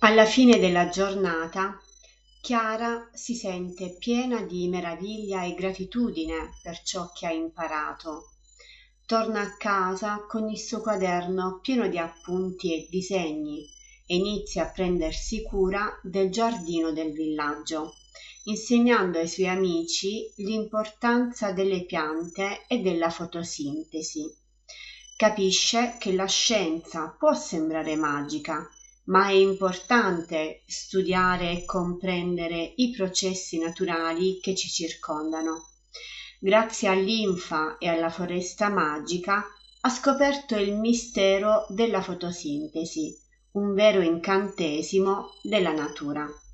Alla fine della giornata, Chiara si sente piena di meraviglia e gratitudine per ciò che ha imparato. Torna a casa con il suo quaderno pieno di appunti e disegni e inizia a prendersi cura del giardino del villaggio, insegnando ai suoi amici l'importanza delle piante e della fotosintesi. Capisce che la scienza può sembrare magica, ma è importante studiare e comprendere i processi naturali che ci circondano. Grazie all'infa e alla foresta magica ha scoperto il mistero della fotosintesi, un vero incantesimo della natura.